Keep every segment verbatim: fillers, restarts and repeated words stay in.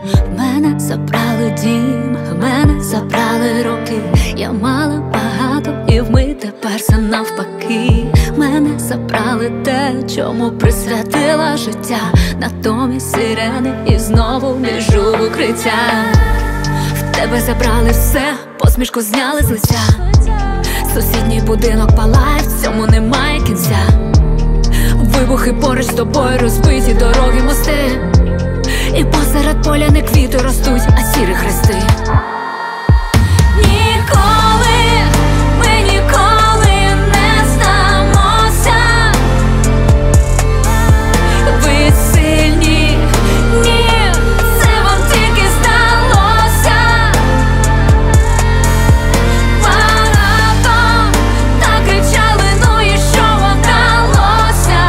В мене забрали дім, в мене забрали роки. Я мала багато і вмить тепер все навпаки. В мене забрали те, чому присвятила життя. Натомість сирени і знову біжу в укриття. В тебе забрали все, посмішку зняли з лиця. Сусідній будинок палає, в цьому немає кінця. Вибухи поруч з тобою, розбиті дороги, мости. І посеред поля не квіти ростуть, а сірі хрести. Ніколи, ми ніколи не здамося. Ви сильні, ні, це вам тільки здалося. Багато так кричали, ну і що вам вдалося?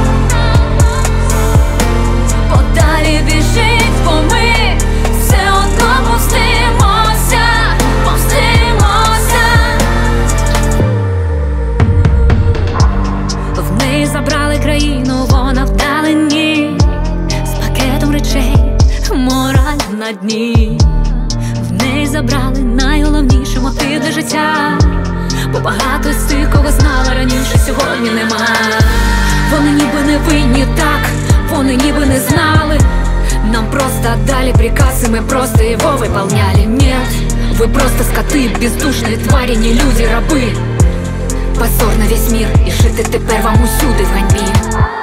Подалі біжить, бо ми все одно повстимося, повстимося. В неї забрали країну, вона вдалині, з пакетом речей, мораль на дні. В неї забрали найголовніший мотив для життя, бо багато з тих, кого знала раніше, сьогодні нема. Вони ніби не винні, так, вони ніби не знали. Нам просто дали приказ, и мы просто его выполняли. Нет, вы просто скоты, бездушные твари, не люди, рабы. Позор на весь мир, і жити тепер вам усюди в ганьбі.